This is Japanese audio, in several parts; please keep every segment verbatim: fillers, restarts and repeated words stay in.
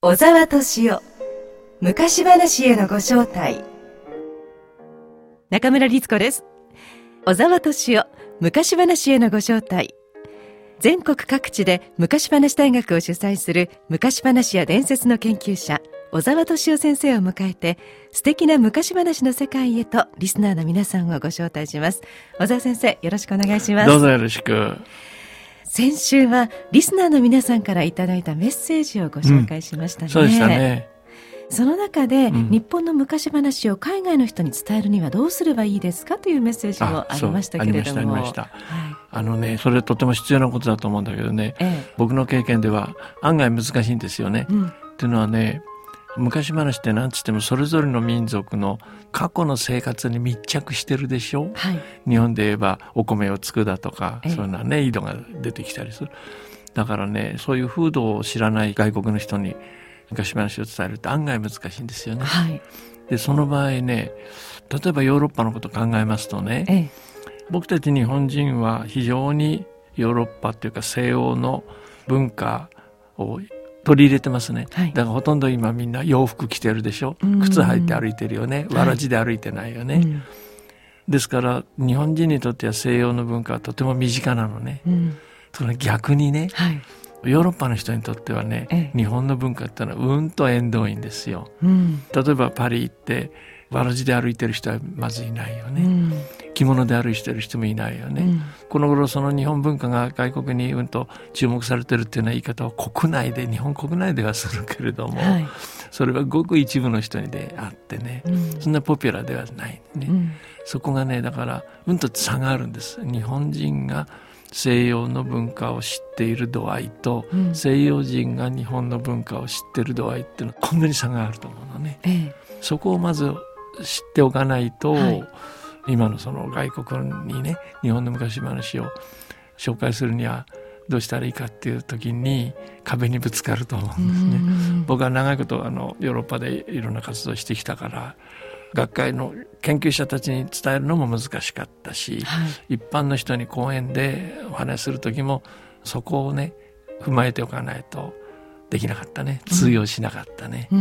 小沢敏夫昔話へのご招待。 中村律子です。小沢敏夫昔話へのご招待。全国各地で昔話大学を主催する昔話や伝説の研究者小沢敏夫先生を迎えて、素敵な昔話の世界へとリスナーの皆さんをご招待します。小沢先生、よろしくお願いします。 どうぞよろしく。 先週はリスナーの皆さんからいただいたメッセージをご紹介しましたね、うん、 そうでしたね。 その中で、うん、日本の昔話を海外の人に伝えるにはどうすればいいですかというメッセージもありましたけれども。 ありましたありました、はい、あのね、それとても必要なことだと思うんだけどね、ええ、僕の経験では案外難しいんですよね、うん、っていうのはね、昔話って何つってもそれぞれの民族の過去の生活に密着してるでしょ、はい、日本で言えばお米をつくだとか、ええ、そういうのはね、井戸が出てきたりする。だからね、そういう風土を知らない外国の人に昔話を伝えるって案外難しいんですよね、はい、でその場合ね、例えばヨーロッパのことを考えますとね、ええ、僕たち日本人は非常にヨーロッパっていうか西欧の文化を取り入れてますね、はい、だからほとんど今みんな洋服着てるでしょ、靴履いて歩いてるよね、わらじで歩いてないよね、はい、うん、ですから日本人にとっては西洋の文化はとても身近なのね、うん、その逆にね、はい、ヨーロッパの人にとってはね、ええ、日本の文化ってのはうんと縁遠いんですよ、うん、例えばパリ行ってわらじで歩いてる人はまずいないよね、うん、着物で歩いてる人もいないよね、うん、この頃その日本文化が外国にうんと注目されてるっていうような言い方を国内で日本国内ではするけれども、はい、それはごく一部の人にであってね、うん、そんなポピュラーではないね、うん、そこがね、だからうんと差があるんです。日本人が西洋の文化を知っている度合いと、うん、西洋人が日本の文化を知っている度合いっていうのはこんなに差があると思うのね、ええ、そこをまず知っておかないと、はい、今のその外国にね、日本の昔話を紹介するにはどうしたらいいかっていう時に壁にぶつかると思うんですね。僕は長いことあのヨーロッパでいろんな活動をしてきたから、学会の研究者たちに伝えるのも難しかったし、はい、一般の人に講演でお話しする時もそこをね踏まえておかないとできなかったね、通用しなかったね、うん、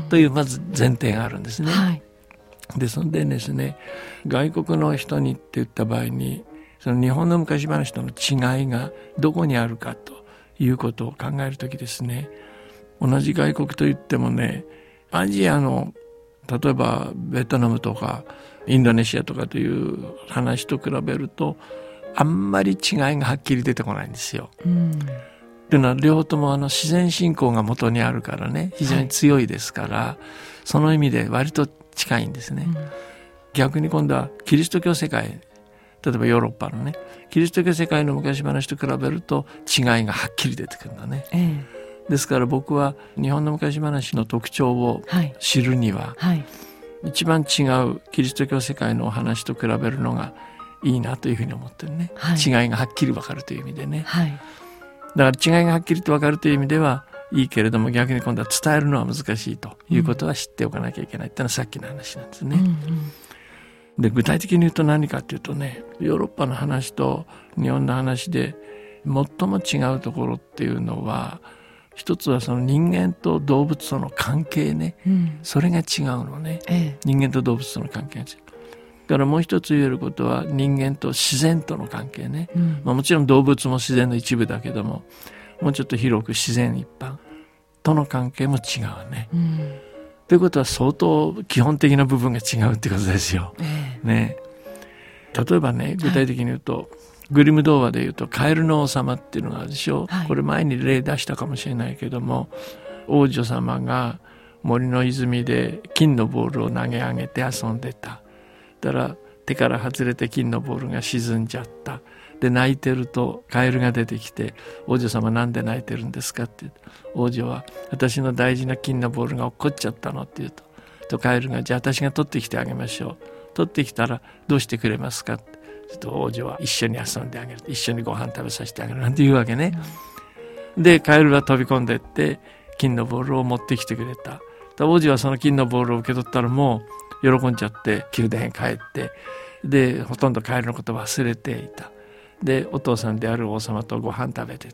というまず前提があるんですね、はい、でそんでですね、外国の人にって言った場合にその日本の昔話との違いがどこにあるかということを考えるときですね、同じ外国といってもね、アジアの例えばベトナムとかインドネシアとかという話と比べるとあんまり違いがはっきり出てこないんですよ、うん、というのは両方ともあの自然信仰が元にあるからね、非常に強いですから、はい、その意味で割と近いんですね、うん、逆に今度はキリスト教世界、例えばヨーロッパのねキリスト教世界の昔話と比べると違いがはっきり出てくるんだね、ええ、ですから僕は日本の昔話の特徴を知るには、はいはい、一番違うキリスト教世界のお話と比べるのがいいなというふうに思ってるね、はい、違いがはっきり分かるという意味でね、はい、だから違いがはっきりと分かるという意味ではいいけれども、逆に今度は伝えるのは難しいということは知っておかなきゃいけないっていうのはさっきの話なんですね、うんうん、で具体的に言うと何かっていうとね、ヨーロッパの話と日本の話で最も違うところっていうのは、一つはその人間と動物との関係ね、うん、それが違うのね、ええ、人間と動物との関係が違う。だからもう一つ言えることは人間と自然との関係ね、うんまあ、もちろん動物も自然の一部だけども、もうちょっと広く自然一般との関係も違うね、うん、ということは相当基本的な部分が違うってことですよ、ええね、例えばね、具体的に言うと、はい、グリム童話でいうとカエルの王様っていうのがあるでしょ、はい、これ前に例出したかもしれないけども、王女様が森の泉で金のボールを投げ上げて遊んでた。だから手から外れて金のボールが沈んじゃった。で泣いてるとカエルが出てきて、王女様なんで泣いてるんですかって言うと、王女は私の大事な金のボールが落っこっちゃったのって言うと、とカエルがじゃあ私が取ってきてあげましょう。取ってきたらどうしてくれますかって、王女は一緒に遊んであげる、一緒にご飯食べさせてあげるなんて言うわけね、うん、でカエルは飛び込んでって金のボールを持ってきてくれた。王子はその金のボールを受け取ったらもう喜んじゃって宮殿へ帰って、でほとんどカエルのことを忘れていた。でお父さんである王様とご飯食べてた。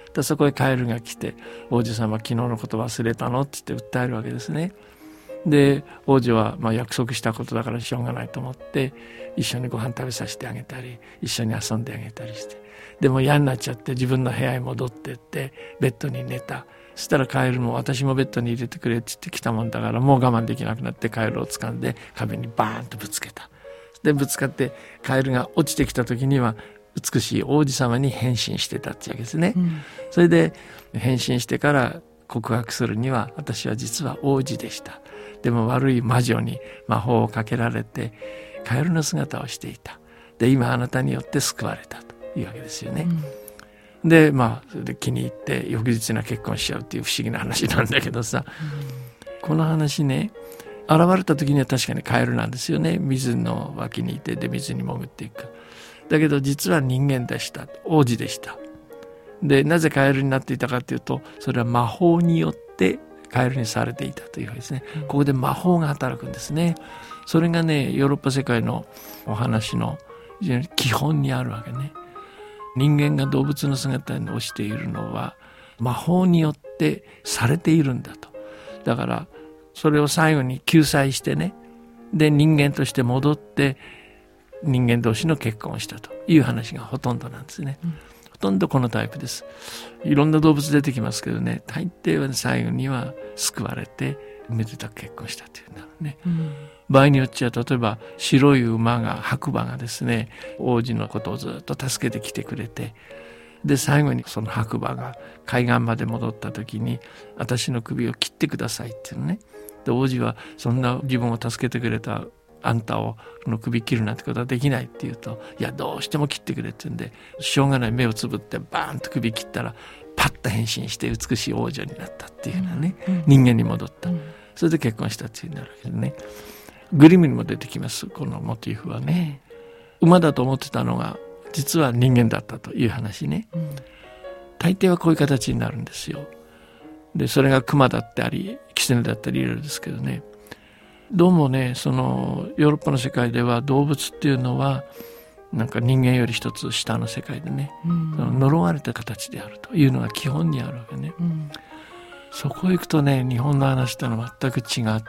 でそこへカエルが来て、王子様昨日のこと忘れたのって言って訴えるわけですね。で王子はまあ約束したことだからしょうがないと思って一緒にご飯食べさせてあげたり一緒に遊んであげたりして、でも嫌になっちゃって自分の部屋へ戻ってってベッドに寝た。そしたらカエルも私もベッドに入れてくれって言ってきたもんだから、もう我慢できなくなってカエルを掴んで壁にバーンとぶつけた。でぶつかってカエルが落ちてきた時には美しい王子様に変身してたってわけですね、うん、それで変身してから告白するには、私は実は王子でした。でも悪い魔女に魔法をかけられてカエルの姿をしていた。で今あなたによって救われたというわけですよね、うん、でまあそれで気に入って翌日には結婚しちゃうっていう不思議な話なんだけどさ、うん、この話ね、現れた時には確かにカエルなんですよね。水の脇にいて、で水に潜っていく。だけど実は人間でした。王子でした。でなぜカエルになっていたかというと、それは魔法によってカエルにされていたというわけですね、うん、ここで魔法が働くんですね。それがねヨーロッパ世界のお話の非常に基本にあるわけね。人間が動物の姿に落ちているのは魔法によってされているんだと。だからそれを最後に救済してね、で人間として戻って人間同士の結婚をしたという話がほとんどなんですね、うん、ほとんどこのタイプです。いろんな動物出てきますけどね、大抵は最後には救われてめでたく結婚したというのね、うん、場合によっちゃ例えば白い馬が白馬がですね王子のことをずっと助けてきてくれて、で最後にその白馬が海岸まで戻った時に私の首を切ってくださいっていうのね。で王子はそんな自分を助けてくれたあんたをの首切るなんてことはできないって言うと、いやどうしても切ってくれって言うんで、しょうがない目をつぶってバーンと首切ったらパッと変身して美しい王女になったっていうのはね、うん、人間に戻った、うん、それで結婚したっていうのがあるわけでね。グリムにも出てきますこのモチーフはね。馬だと思ってたのが実は人間だったという話ね、うん、大抵はこういう形になるんですよ。でそれが熊だったり狐だったりいろいろですけどね、どうもねそのヨーロッパの世界では動物っていうのはなんか人間より一つ下の世界でね、うん、その呪われた形であるというのが基本にあるわけね、うん、そこへ行くとね日本の話というのは全く違って、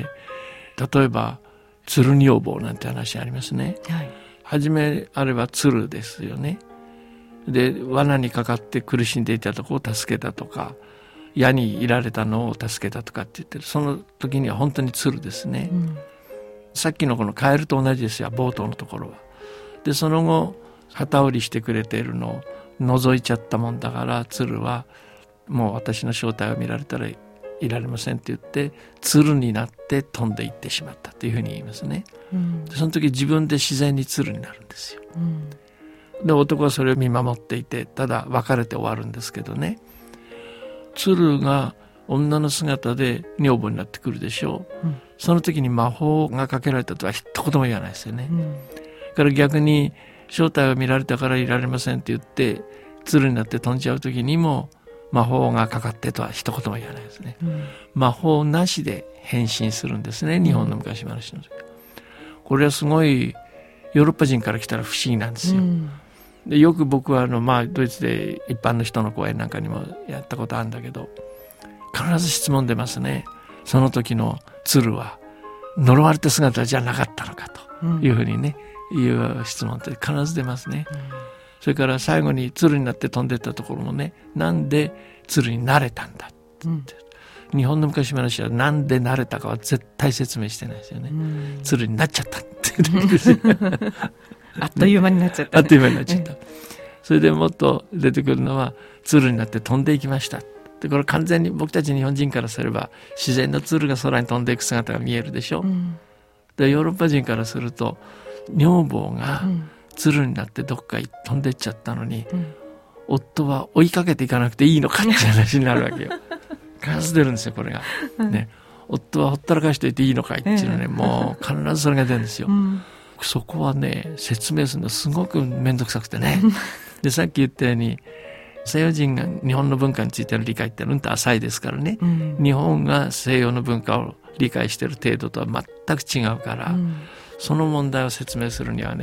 例えば鶴女房なんて話ありますね、はい、初めあれは鶴ですよね。で罠にかかって苦しんでいたところを助けたとか、矢にいられたのを助けたとかって言ってる、その時には本当に鶴ですね、うん、さっきのこのカエルと同じですよ冒頭のところは。でその後旗織りしてくれているのを覗いちゃったもんだから、鶴はもう私の正体を見られたらいられませんって言って鶴になって飛んでいってしまったというふうに言いますね、うん、でその時自分で自然に鶴になるんですよ、うん、で男はそれを見守っていて、ただ別れて終わるんですけどね、鶴が女の姿で女房になってくるでしょう、うん、その時に魔法がかけられたとは一言も言わないですよね、うん、から逆に正体を見られたからいられませんって言って鶴になって飛んじゃう時にも魔法がかかってとは一言も言わないですね、うん、魔法なしで変身するんですね、日本の昔話の時、うん、これはすごいヨーロッパ人から来たら不思議なんですよ、うん、でよく僕はあの、まあ、ドイツで一般の人の講演なんかにもやったことあるんだけど、必ず質問出ますね。その時の鶴は呪われた姿じゃなかったのかというふうにね、うん、いう質問って必ず出ますね、うん、それから最後に鶴になって飛んでったところもね、なんで鶴になれたんだって、うん、日本の昔話はなんでなれたかは絶対説明してないですよね、うん、鶴になっちゃったって言うんですよあっという間になっちゃった、 ね、あっという間になっちゃった、それでもっと出てくるのは鶴になって飛んでいきましたで、これ完全に僕たち日本人からすれば自然の鶴が空に飛んでいく姿が見えるでしょ、うん、でヨーロッパ人からすると女房が鶴になってどっか飛んでっちゃったのに、うん、夫は追いかけていかなくていいのかって話になるわけよ必ず出るんですよこれが、ね、夫はほったらかしておいていいのかいっていうのね、えー、もう必ずそれが出るんですよ、うん、そこはね説明するのすごく面倒くさくてねでさっき言ったように西洋人が日本の文化についての理解ってうんと浅いですからね、うん、日本が西洋の文化を理解している程度とは全く違うから、うん、その問題を説明するにはね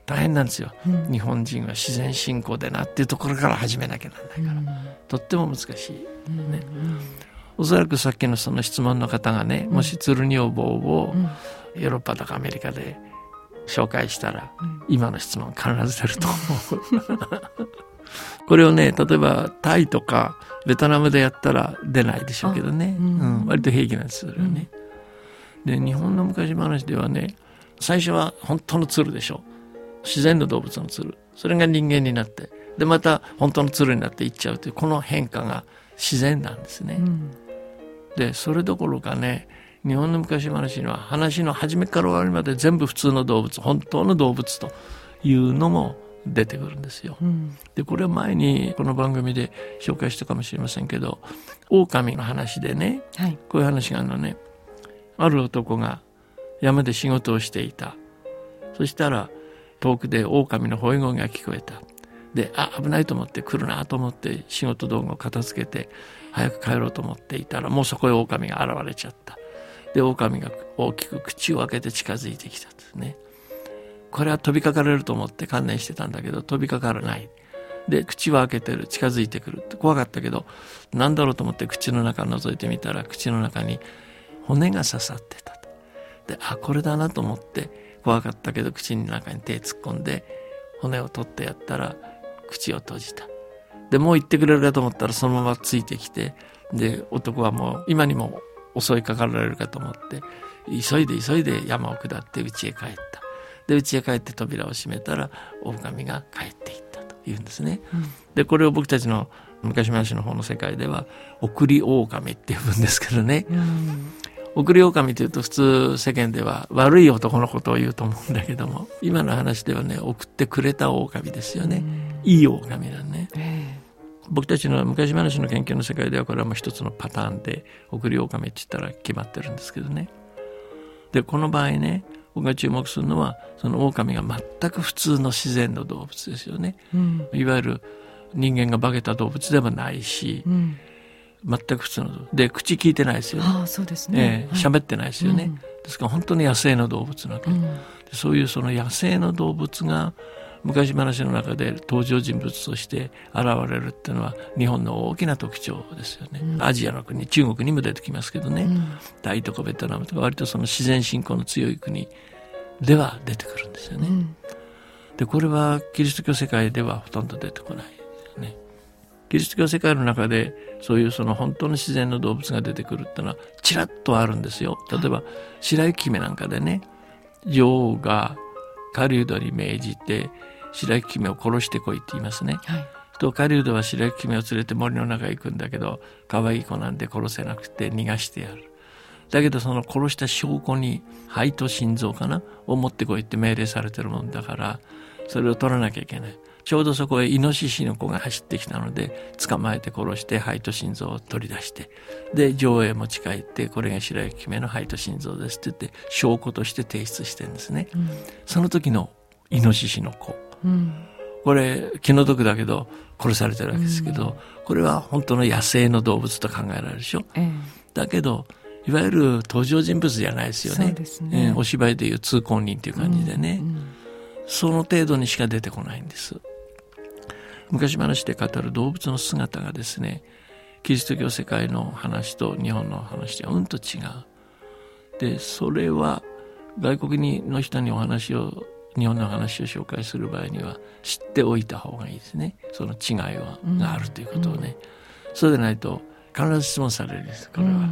大変なんですよ、うん、日本人は自然信仰でなっていうところから始めなきゃなんないから、うん、とっても難しい、ねうんうん、おそらくさっきのその質問の方がね、うん、もし鶴女房をヨーロッパとかアメリカで紹介したら、うん、今の質問必ず出ると思うこれをね、例えばタイとかベトナムでやったら出ないでしょうけどね、うんうん、割と平気なんですそれはね、うん、で日本の昔話ではね、最初は本当の鶴でしょ、自然の動物の鶴、それが人間になって、でまた本当の鶴になっていっちゃうという、この変化が自然なんですね、うん、でそれどころかね、日本の昔話には話の始めから終わりまで全部普通の動物、本当の動物というのも出てくるんですよ、うん、でこれは前にこの番組で紹介したかもしれませんけど、狼の話でね、はい、こういう話があるのね。ある男が山で仕事をしていた。そしたら遠くで狼の吠え声が聞こえた。で、あ、危ないと思って来るなと思って仕事道具を片付けて早く帰ろうと思っていたら、もうそこへ狼が現れちゃった。で、狼が大きく口を開けて近づいてきたんですね。これは飛びかかれると思って観念してたんだけど、飛びかからない。で、口は開けてる、近づいてくるって怖かったけど、なんだろうと思って口の中を覗いてみたら、口の中に骨が刺さってたと。で、あ、これだなと思って怖かったけど、口の中に手突っ込んで骨を取ってやったら口を閉じた。で、もう行ってくれるかと思ったらそのままついてきて、で、男はもう今にも襲いかかられるかと思って急いで急いで山を下って家へ帰った。で、家へ帰って扉を閉めたら狼が帰っていったというんですね、うん、でこれを僕たちの昔話の方の世界では送り狼って呼ぶんですけどね、うん、送り狼というと普通世間では悪い男のことを言うと思うんだけども、今の話ではね、送ってくれた狼ですよね、うん、いい狼だね、えー、僕たちの昔話の研究の世界ではこれはもう一つのパターンで送り狼って言ったら決まってるんですけどね。でこの場合ね、僕が注目するのはその狼が全く普通の自然の動物ですよね、うん、いわゆる人間が化けた動物ではないし、うん、全く普通の動物で、口聞いてないですよね。 ああ、そうですね。 えー、喋ってないですよね、うん、ですから本当に野生の動物なわけ、うん、でそういうその野生の動物が昔話の中で登場人物として現れるっていうのは日本の大きな特徴ですよね、うん、アジアの国、中国にも出てきますけどね、うん、タイとかベトナムとか割とその自然信仰の強い国では出てくるんですよね、うん、でこれはキリスト教世界ではほとんど出てこないですよね。キリスト教世界の中でそういうその本当の自然の動物が出てくるっていうのはちらっとあるんですよ。例えば白雪姫なんかでね、女王が狩人に命じて白雪姫を殺してこいって言いますね、はい、と狩人は白雪姫を連れて森の中へ行くんだけど、可愛い子なんで殺せなくて逃がしてやる。だけどその殺した証拠に肺と心臓かなを持ってこいって命令されてるもんだから、それを取らなきゃいけない。ちょうどそこへイノシシの子が走ってきたので捕まえて殺して肺と心臓を取り出して、で女王へ持ち帰って、これが白雪姫の肺と心臓ですって言って証拠として提出してるんですね、うん、その時のイノシシの子、うん、これ気の毒だけど殺されてるわけですけど、うん、これは本当の野生の動物と考えられるでしょ、ええ、だけどいわゆる登場人物じゃないですよね。そうですね、えー、お芝居でいう通行人っていう感じでね、うんうん、その程度にしか出てこないんです。昔話で語る動物の姿がですね、キリスト教世界の話と日本の話ではうんと違う。でそれは外国の人にお話を日本の話を紹介する場合には知っておいた方がいいですね。その違いは、うん、があるということをね、うん、そうでないと必ず質問されるんです。これは、うんうん、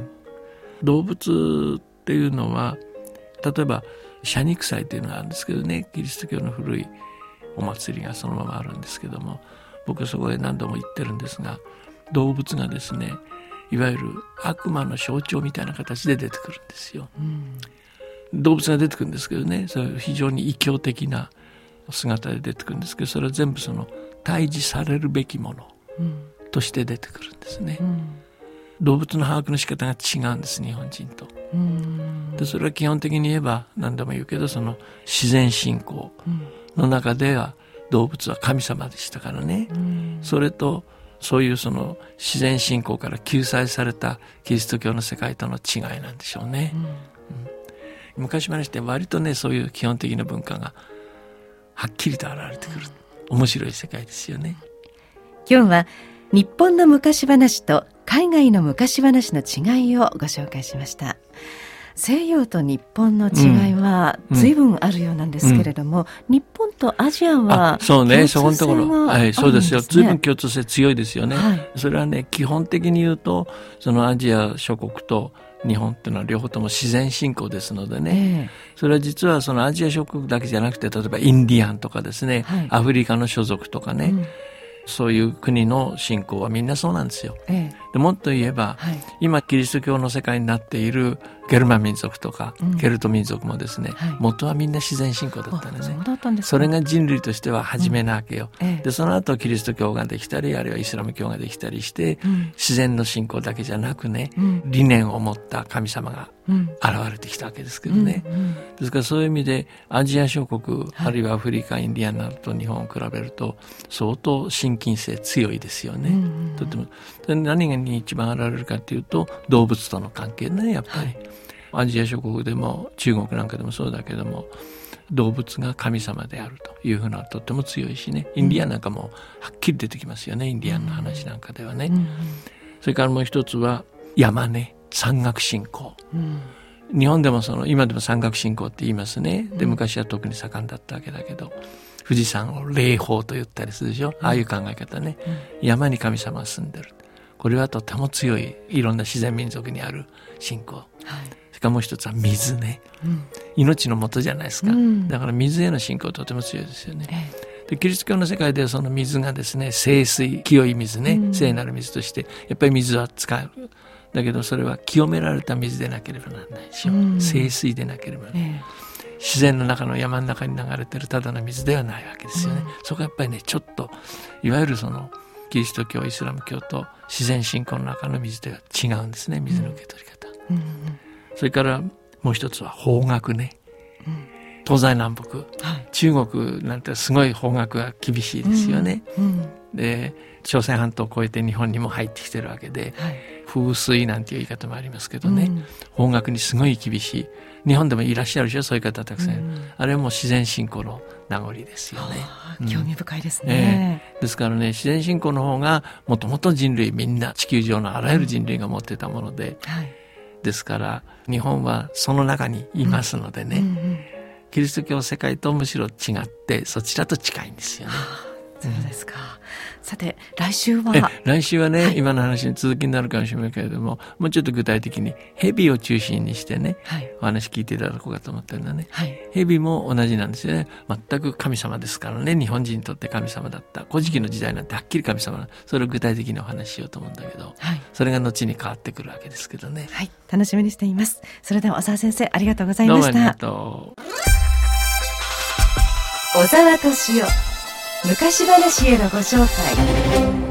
動物っていうのは例えば謝肉祭っていうのがあるんですけどね、キリスト教の古いお祭りがそのままあるんですけども、僕はそこへ何度も行ってるんですが、動物がですね、いわゆる悪魔の象徴みたいな形で出てくるんですよ、うん、動物が出てくるんですけどね、そういう非常に異教的な姿で出てくるんですけど、それは全部その退治されるべきものとして出てくるんですね、うん、動物の把握の仕方が違うんです、日本人と、うん、でそれは基本的に言えば何度も言うけど、その自然信仰の中では動物は神様でしたからね、うん、それとそういうその自然信仰から救済されたキリスト教の世界との違いなんでしょうね、うんうん、昔話って割とね、そういう基本的な文化がはっきりと現れてくる、面白い世界ですよね。 今日は日本の昔話と海外の昔話の違いをご紹介しました。西洋と日本の違いは随分あるようなんですけれども、うんうん、日本とアジアはそうね、そこのところ、はい、そうですよ。随分共通性強いですよね、はい、それはね、基本的に言うとそのアジア諸国と日本っていうのは両方とも自然信仰ですのでね、えー、それは実はそのアジア諸国だけじゃなくて、例えばインディアンとかですね、はい、アフリカの諸族とかね、うん、そういう国の信仰はみんなそうなんですよ、ええ、でもっと言えば、はい、今キリスト教の世界になっているゲルマン民族とか、うん、ケルト民族もですね、はい、元はみんな自然信仰だったんですね。そうだったんですか。それが人類としては初めなわけよ、うんええ、でその後キリスト教ができたり、あるいはイスラム教ができたりして、うん、自然の信仰だけじゃなくね、うん、理念を持った神様が現れてきたわけですけどね、うんうん、ですからそういう意味でアジア諸国、はい、あるいはアフリカ、インディアンなどと日本を比べると相当親近性強いですよね、うんうん、とても。何がに一番現れるかというと動物との関係ね、やっぱり、はい、アジア諸国でも中国なんかでもそうだけども、動物が神様であるというふうなとっても強いしね、インディアンなんかもはっきり出てきますよね、インディアンの話なんかではね、うんうん、それからもう一つは山ね、山岳信仰、うん、日本でもその今でも山岳信仰って言いますね。で昔は特に盛んだったわけだけど、富士山を霊峰と言ったりするでしょ、ああいう考え方ね、うん、山に神様が住んでる、これはとても強い、いろんな自然民族にある信仰、はい、それからもう一つは水ね、うん、命の元じゃないですか、うん、だから水への信仰とても強いですよね、ええ、でキリスト教の世界ではその水がですね、聖水、清い水ね、うん、聖なる水としてやっぱり水は使う、だけどそれは清められた水でなければならないでしょ、うん、聖水でなければならない、ええ、自然の中の山の中に流れてるただの水ではないわけですよね、うん、そこはやっぱりね、ちょっといわゆるそのキリスト教、イスラム教と自然信仰の中の水では違うんですね、水の受け取り方、うんうんうん、それからもう一つは法学ね、うん、東西南北、はい、中国なんてすごい法学が厳しいですよね、うんうん、で朝鮮半島を越えて日本にも入ってきてるわけで、はい、風水なんていう言い方もありますけどね、うん、法学にすごい厳しい、日本でもいらっしゃるでしょ、そういう方たくさん、うん、あれはもう自然信仰の名残ですよね、 うん、興味深いですね、 えー、ですからね、自然信仰の方がもともと人類みんな、地球上のあらゆる人類が持ってたもので、うん、はい、ですから日本はその中にいますのでね、うんうんうん、キリスト教世界とむしろ違ってそちらと近いんですよね。 そうですか、うん、さて来週はえ来週はね、はい、今の話に続きになるかもしれないけれども、もうちょっと具体的に蛇を中心にしてね、はい、お話聞いていただこうかと思ってるのはね、はい、蛇も同じなんですよね。全く神様ですからね、日本人にとって神様だった。古事記の時代なんてはっきり神様な、それを具体的にお話ししようと思うんだけど、はい、それが後に変わってくるわけですけどね、 はい、楽しみにしています。それでは小沢先生、ありがとうございました。 どうもありがとう。 小沢敏夫、昔話へのご招待。